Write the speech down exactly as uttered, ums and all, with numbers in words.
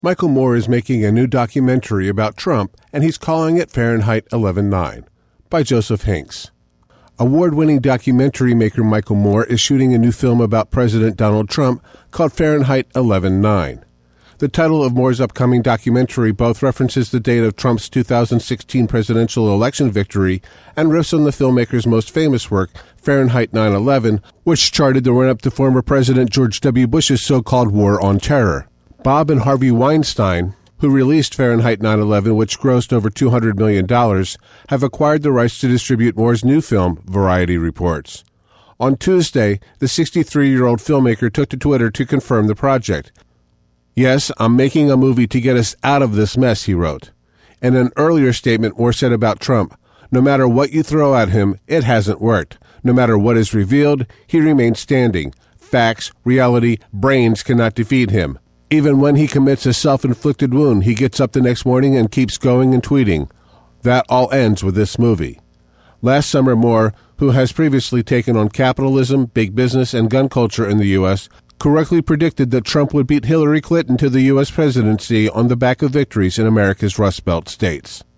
Michael Moore is making a new documentary about Trump, and he's calling it Fahrenheit eleven nine, by Joseph Hinks. Award-winning documentary maker Michael Moore is shooting a new film about President Donald Trump called Fahrenheit eleven nine. The title of Moore's upcoming documentary both references the date of Trump's two thousand sixteen presidential election victory and riffs on the filmmaker's most famous work, Fahrenheit nine eleven, which charted the run-up to former President George W. Bush's so-called War on Terror. Bob and Harvey Weinstein, who released Fahrenheit nine eleven, which grossed over two hundred million dollars, have acquired the rights to distribute Moore's new film, Variety reports. On Tuesday, the sixty-three-year-old filmmaker took to Twitter to confirm the project. "Yes, I'm making a movie to get us out of this mess," he wrote. In an earlier statement, Moore said about Trump, "No matter what you throw at him, it hasn't worked. No matter what is revealed, he remains standing. Facts, reality, brains cannot defeat him. Even when he commits a self-inflicted wound, he gets up the next morning and keeps going and tweeting. That all ends with this movie." Last summer, Moore, who has previously taken on capitalism, big business, and gun culture in the U S, correctly predicted that Trump would beat Hillary Clinton to the U S presidency on the back of victories in America's Rust Belt states.